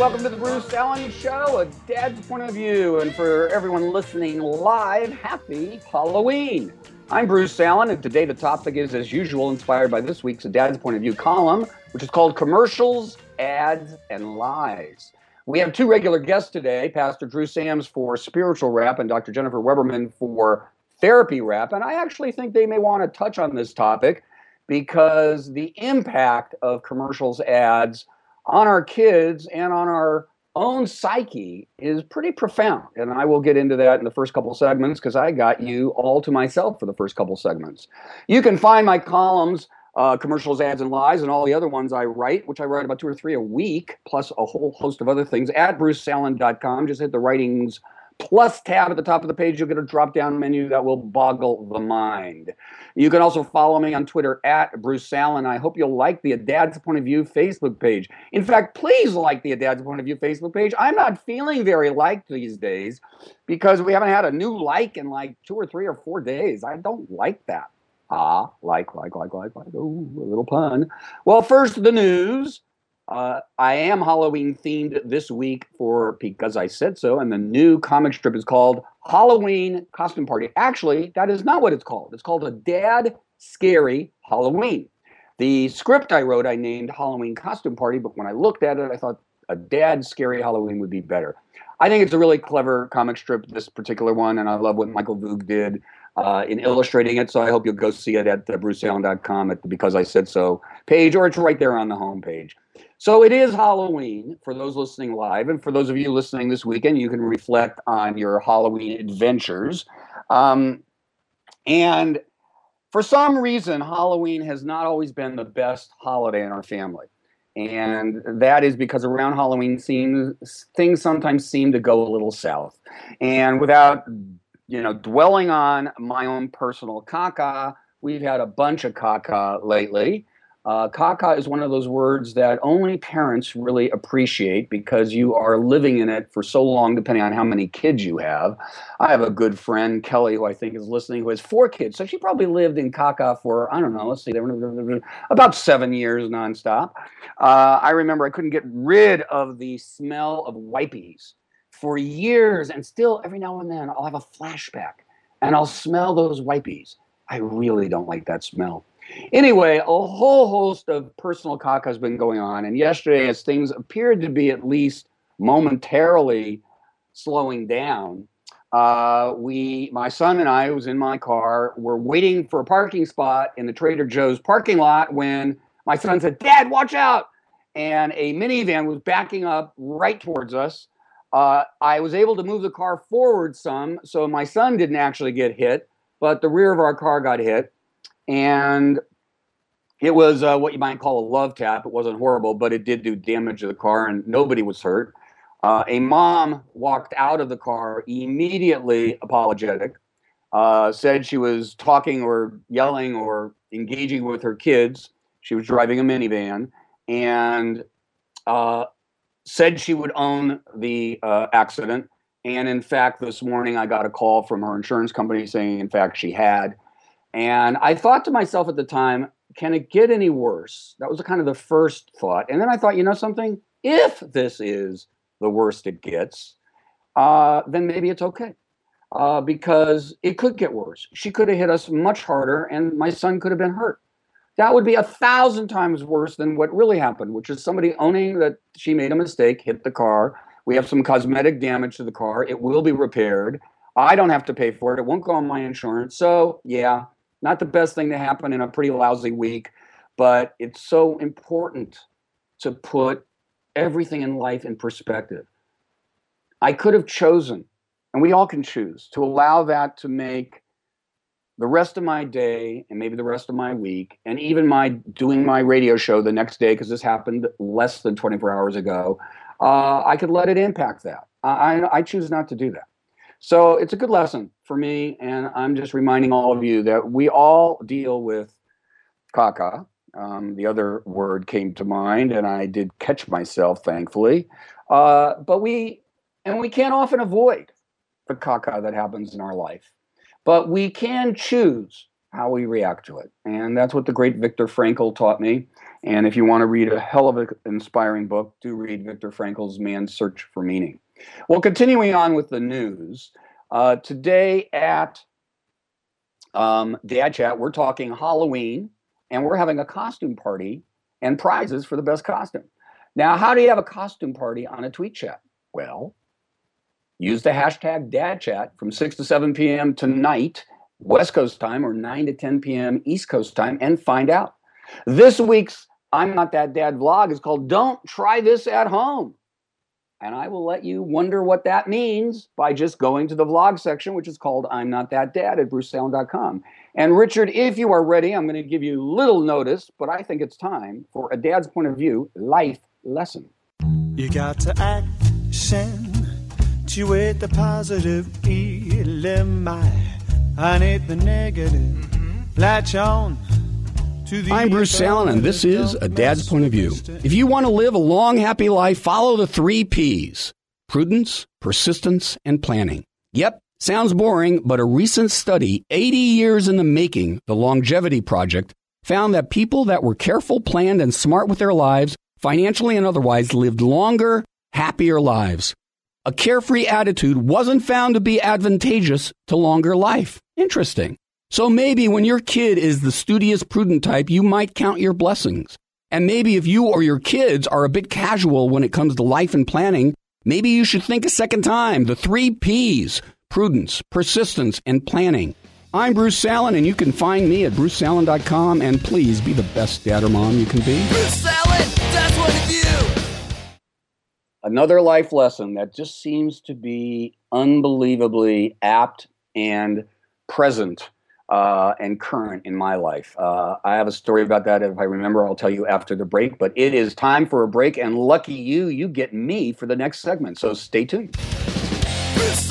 welcome to the Bruce Allen Show, a dad's point of view. And for everyone listening live, happy Halloween. I'm Bruce Allen, and today the topic is, as usual, inspired by this week's Dad's Point of View column, which is called Commercials, Ads, and Lies. We have two regular guests today, Pastor Drew Sams for Spiritual Rap and Dr. Jennifer Weberman for Therapy Rap. And I actually think they may want to touch on this topic because the impact of commercials, ads, on our kids and on our own psyche is pretty profound. And I will get into that in the first couple segments because I got you all to myself for the first couple segments. You can find my columns, Commercials, Ads, and Lies, and all the other ones I write, which I write about 2 or 3 a week, plus a whole host of other things, at bruceallen.com. Just hit the Writings Plus tab at the top of the page. You'll get a drop-down menu that will boggle the mind. You can also follow me on Twitter at Bruce Allen. I hope you'll like the A Dad's Point of View Facebook page. In fact, please like the A Dad's Point of View Facebook page. I'm not feeling very liked these days because we haven't had a new like in like 2 or 3 or 4 days. I don't like that. Like. Oh, a little pun. Well, first, the news. I am Halloween themed this week for Because I Said So, and the new comic strip is called Halloween Costume Party. Actually, that is not what it's called. It's called A Dad Scary Halloween. The script I wrote, I named Halloween Costume Party, but when I looked at it, I thought A Dad Scary Halloween would be better. I think it's a really clever comic strip, this particular one, and I love what Michael Voog did in illustrating it, so I hope you'll go see it at bruceallen.com at the Because I Said So page, or it's right there on the homepage. So it is Halloween for those listening live, and for those of you listening this weekend, you can reflect on your Halloween adventures. And for some reason, Halloween has not always been the best holiday in our family. And that is because around Halloween things sometimes seem to go a little south. And without, dwelling on my own personal caca, we've had a bunch of caca lately. Caca is one of those words that only parents really appreciate because you are living in it for so long, depending on how many kids you have. I have a good friend, Kelly, who I think is listening, who has 4 kids. So she probably lived in caca for, I don't know, let's see, about 7 years nonstop. I remember I couldn't get rid of the smell of wipies for years, and still every now and then I'll have a flashback and I'll smell those wipies. I really don't like that smell. Anyway, a whole host of personal caca has been going on. And yesterday, as things appeared to be at least momentarily slowing down, my son and I, who was in my car, were waiting for a parking spot in the Trader Joe's parking lot when my son said, "Dad, watch out!" And a minivan was backing up right towards us. I was able to move the car forward some, so my son didn't actually get hit, but the rear of our car got hit. And it was what you might call a love tap. It wasn't horrible, but it did do damage to the car, and nobody was hurt. A mom walked out of the car immediately apologetic, said she was talking or yelling or engaging with her kids. She was driving a minivan, and said she would own the accident. And in fact, this morning I got a call from her insurance company saying, in fact, she had. And I thought to myself at the time, can it get any worse? That was kind of the first thought. And then I thought, something? If this is the worst it gets, then maybe it's okay. Because it could get worse. She could have hit us much harder, and my son could have been hurt. That would be 1,000 times worse than what really happened, which is somebody owning that she made a mistake, hit the car. We have some cosmetic damage to the car. It will be repaired. I don't have to pay for it. It won't go on my insurance. So, yeah. Not the best thing to happen in a pretty lousy week, but it's so important to put everything in life in perspective. I could have chosen, and we all can choose, to allow that to make the rest of my day and maybe the rest of my week, and even my doing my radio show the next day, because this happened less than 24 hours ago, I could let it impact that. I choose not to do that. So it's a good lesson for me, and I'm just reminding all of you that we all deal with caca. The other word came to mind, and I did catch myself, thankfully. But we can't often avoid the caca that happens in our life. But we can choose how we react to it. And that's what the great Viktor Frankl taught me. And if you want to read a hell of an inspiring book, do read Viktor Frankl's Man's Search for Meaning. Well, continuing on with the news, today at Dad Chat, we're talking Halloween, and we're having a costume party and prizes for the best costume. Now, how do you have a costume party on a tweet chat? Well, use the hashtag DadChat from 6 to 7 p.m. tonight, West Coast time, or 9 to 10 p.m. East Coast time, and find out. This week's I'm Not That Dad vlog is called Don't Try This at Home. And I will let you wonder what that means by just going to the vlog section, which is called I'm Not That Dad at BruceAllen.com. And Richard, if you are ready, I'm going to give you little notice, but I think it's time for a dad's point of view life lesson. You got to accentuate the positive element. I need the negative. Latch on. I'm Bruce Allen, and this is A Dad's Point of View. If you want to live a long, happy life, follow the 3 Ps: prudence, persistence, and planning. Yep, sounds boring, but a recent study, 80 years in the making, the Longevity Project, found that people that were careful, planned, and smart with their lives, financially and otherwise, lived longer, happier lives. A carefree attitude wasn't found to be advantageous to longer life. Interesting. So maybe when your kid is the studious, prudent type, you might count your blessings. And maybe if you or your kids are a bit casual when it comes to life and planning, maybe you should think a second time. The 3 Ps: prudence, persistence, and planning. I'm Bruce Allen, and you can find me at BruceAllen.com. And please be the best dad or mom you can be. Bruce Allen, Dad's Point of View. Another life lesson that just seems to be unbelievably apt and present and current in my life. I have a story about that. If I remember, I'll tell you after the break. But it is time for a break, and lucky you get me for the next segment. So stay tuned. Bruce